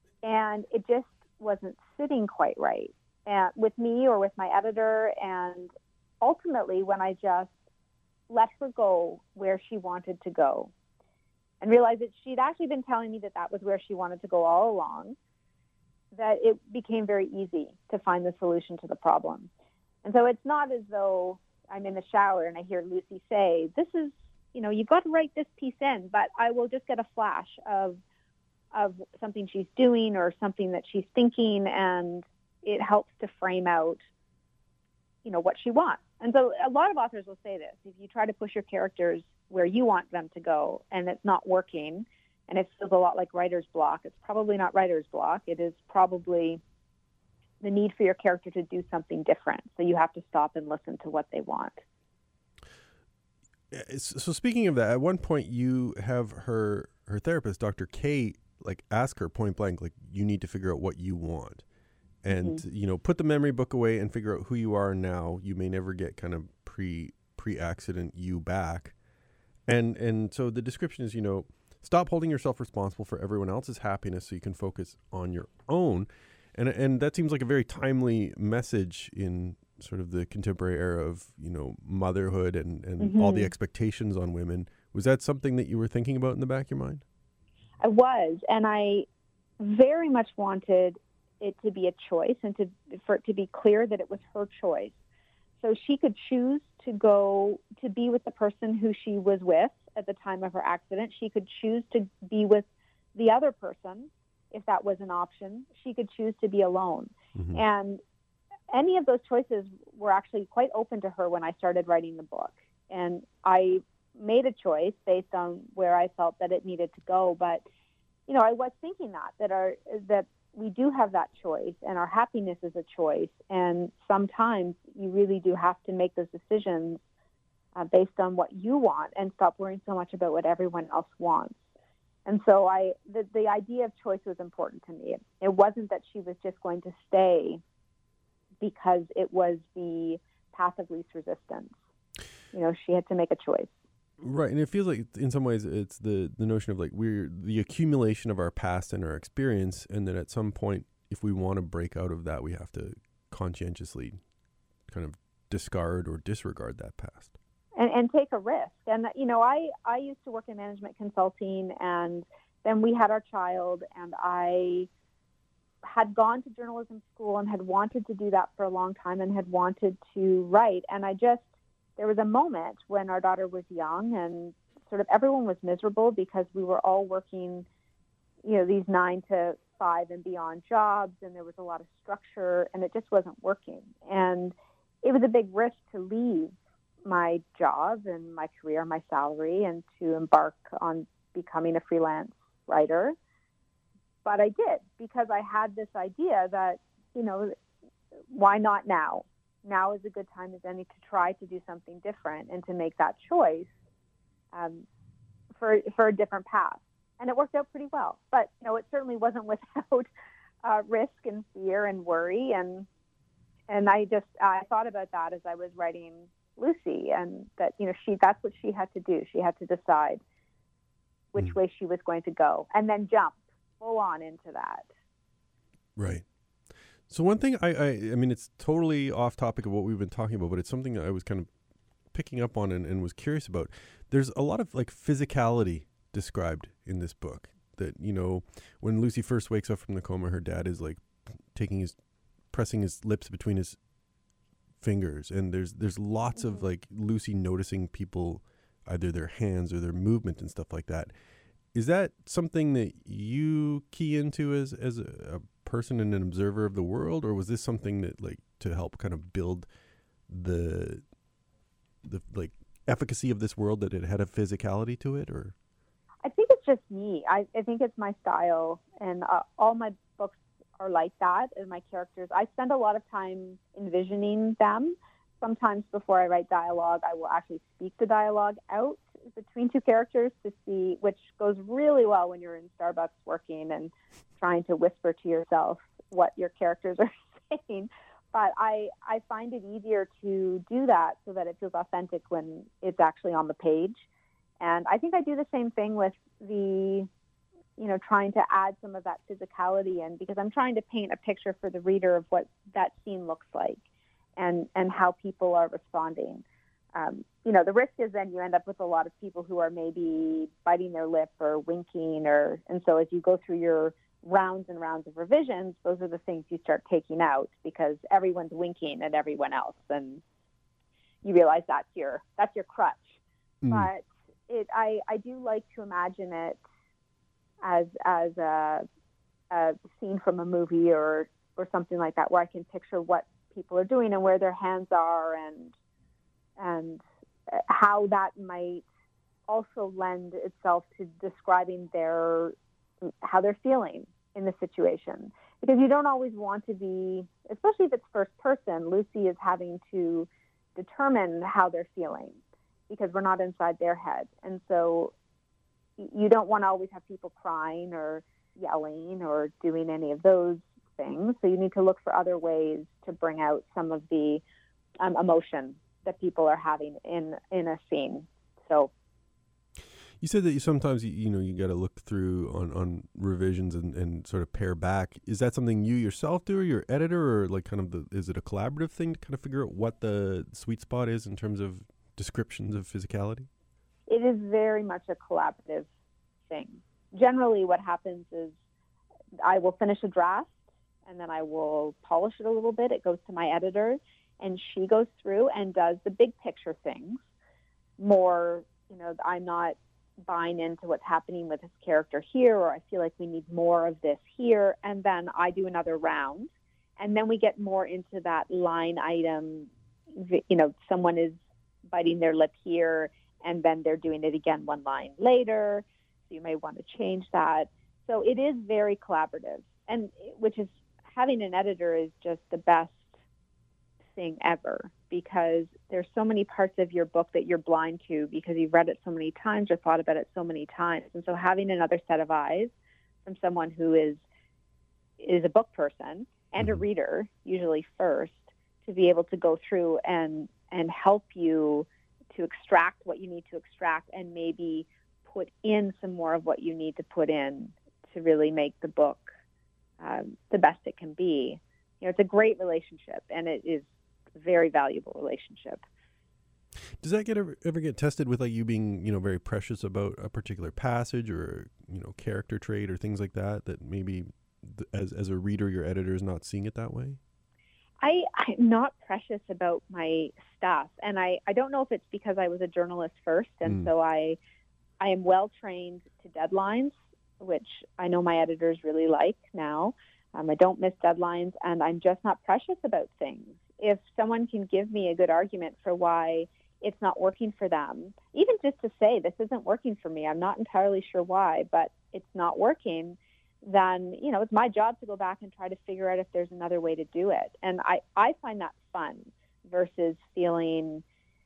And it just wasn't sitting quite right and with me or with my editor. And ultimately, when I just let her go where she wanted to go and realized that she'd actually been telling me that that was where she wanted to go all along, that it became very easy to find the solution to the problem. And so it's not as though I'm in the shower and I hear Lucy say, this is, you know, you've got to write this piece in, but I will just get a flash of of something she's doing or something that she's thinking, and it helps to frame out, you know, what she wants. And so a lot of authors will say this: if you try to push your characters where you want them to go and it's not working, and it feels a lot like writer's block, it's probably not writer's block. It is probably the need for your character to do something different. So you have to stop and listen to what they want. So speaking of that, at one point you have her her therapist, Doctor K, like ask her point blank, like, you need to figure out what you want. And, mm-hmm. you know, put the memory book away and figure out who you are now. You may never get kind of pre, pre-accident you back. And and so the description is, you know, stop holding yourself responsible for everyone else's happiness so you can focus on your own. And and that seems like a very timely message in sort of the contemporary era of, you know, motherhood and, and mm-hmm. all the expectations on women. Was that something that you were thinking about in the back of your mind? I was, and I very much wanted it to be a choice and to for it to be clear that it was her choice. So she could choose to go to be with the person who she was with at the time of her accident. She could choose to be with the other person if that was an option. She could choose to be alone. Mm-hmm. And any of those choices were actually quite open to her when I started writing the book. And I made a choice based on where I felt that it needed to go. But, you know, I was thinking that, that our, that we do have that choice, and our happiness is a choice. And sometimes you really do have to make those decisions uh, based on what you want and stop worrying so much about what everyone else wants. And so I, the, the idea of choice was important to me. It wasn't that she was just going to stay because it was the path of least resistance. You know, she had to make a choice. Right, and it feels like in some ways it's the, the notion of like we're the accumulation of our past and our experience, and that at some point, if we want to break out of that, we have to conscientiously kind of discard or disregard that past. and, and take a risk. And, you know, I, I used to work in management consulting, and then we had our child, and I had gone to journalism school and had wanted to do that for a long time and had wanted to write. And I just, there was a moment when our daughter was young and sort of everyone was miserable because we were all working, you know, these nine to five and beyond jobs, and there was a lot of structure, and it just wasn't working. And it was a big risk to leave my job and my career, my salary, and to embark on becoming a freelance writer. But I did, because I had this idea that, you know, why not now? Now is a good time as any to try to do something different and to make that choice um, for for a different path. And it worked out pretty well. But, you know, it certainly wasn't without uh, risk and fear and worry. And and I just I thought about that as I was writing Lucy, and that, you know, she that's what she had to do. She had to decide which mm. way she was going to go, and then jump full on into that. Right. So one thing I, I, I mean, it's totally off topic of what we've been talking about, but it's something I was kind of picking up on and, and was curious about. There's a lot of like physicality described in this book, that, you know, when Lucy first wakes up from the coma, her dad is like taking his, pressing his lips between his fingers. And there's, there's lots mm-hmm. of like Lucy noticing people, either their hands or their movement and stuff like that. Is that something that you key into as, as a, a person and an observer of the world, or was this something that, like, to help kind of build the the like efficacy of this world, that it had a physicality to it? Or I think it's just me. I, I think it's my style, and uh, all my books are like that. And my characters, I spend a lot of time envisioning them. Sometimes before I write dialogue, I will actually speak the dialogue out between two characters to see, which goes really well when you're in Starbucks working and trying to whisper to yourself what your characters are saying. But I, I find it easier to do that so that it feels authentic when it's actually on the page. And I think I do the same thing with the, you know, trying to add some of that physicality in, because I'm trying to paint a picture for the reader of what that scene looks like and, and how people are responding. Um, you know, the risk is then you end up with a lot of people who are maybe biting their lip or winking, or, and so as you go through your rounds and rounds of revisions, those are the things you start taking out, because everyone's winking at everyone else, and you realize that's your that's your crutch. Mm. But it, I, I do like to imagine it as as a, a scene from a movie or or something like that, where I can picture what people are doing and where their hands are, and and how that might also lend itself to describing their how they're feeling in the situation. Because you don't always want to be, especially if it's first person, Lucy is having to determine how they're feeling, because we're not inside their head. And so you don't want to always have people crying or yelling or doing any of those things. So you need to look for other ways to bring out some of the um, emotion that people are having in, in a scene. So you said that you sometimes, you, you know, you got to look through on, on revisions and, and sort of pare back. Is that something you yourself do, or your editor, or like kind of the, is it a collaborative thing to kind of figure out what the sweet spot is in terms of descriptions of physicality? It is very much a collaborative thing. Generally what happens is I will finish a draft, and then I will polish it a little bit. It goes to my editor, and she goes through and does the big picture things more. You know, I'm not buying into what's happening with this character here, or I feel like we need more of this here. And then I do another round, and then we get more into that line item. You know, someone is biting their lip here, and then they're doing it again one line later. So you may want to change that. So it is very collaborative, and which is, having an editor is just the best thing ever, because there's so many parts of your book that you're blind to because you've read it so many times or thought about it so many times. And so having another set of eyes from someone who is is a book person and a reader, usually first, to be able to go through and and help you to extract what you need to extract, and maybe put in some more of what you need to put in to really make the book um, the best it can be. You know, it's a great relationship, and it is a very valuable relationship. Does that get ever, ever get tested with like you being, you know, very precious about a particular passage or, you know, character trait or things like that, that maybe th- as as a reader, your editor is not seeing it that way? I, I'm not precious about my stuff. And I, I don't know if it's because I was a journalist first. And Mm. so I, I am well trained to deadlines, which I know my editors really like now. Um, I don't miss deadlines, and I'm just not precious about things. If someone can give me a good argument for why it's not working for them, even just to say this isn't working for me, I'm not entirely sure why, but it's not working, then, you know, it's my job to go back and try to figure out if there's another way to do it. And I, I find that fun versus feeling,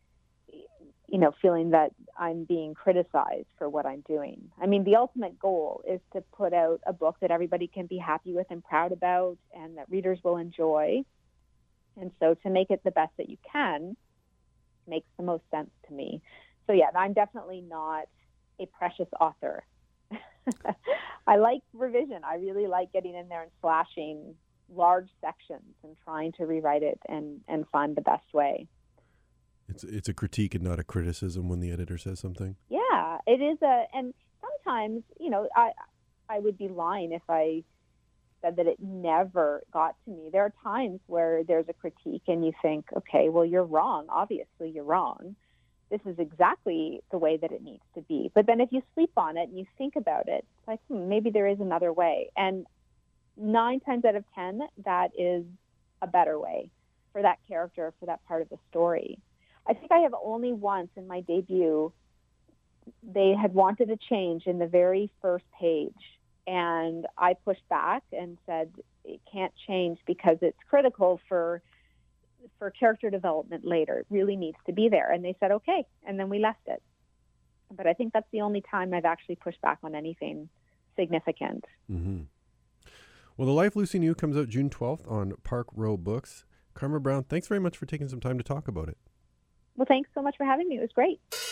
you know, feeling that I'm being criticized for what I'm doing. I mean, the ultimate goal is to put out a book that everybody can be happy with and proud about and that readers will enjoy. And so to make it the best that you can makes the most sense to me. So, yeah, I'm definitely not a precious author. I like revision. I really like getting in there and slashing large sections and trying to rewrite it and, and find the best way. It's it's a critique and not a criticism when the editor says something. Yeah, it is a, and sometimes, you know, I I would be lying if I said that it never got to me. There are times where there's a critique and you think, okay, well, you're wrong. Obviously, you're wrong. This is exactly the way that it needs to be. But then if you sleep on it and you think about it, it's like, hmm, maybe there is another way. And nine times out of ten, that is a better way for that character, for that part of the story. I think I have only once in my debut, they had wanted a change in the very first page. And I pushed back and said, it can't change because it's critical for for character development later. It really needs to be there. And they said, okay. And then we left it. But I think that's the only time I've actually pushed back on anything significant. Mm-hmm. Well, The Life Lucy Knew comes out June twelfth on Park Row Books. Karma Brown, thanks very much for taking some time to talk about it. Well, thanks so much for having me. It was great.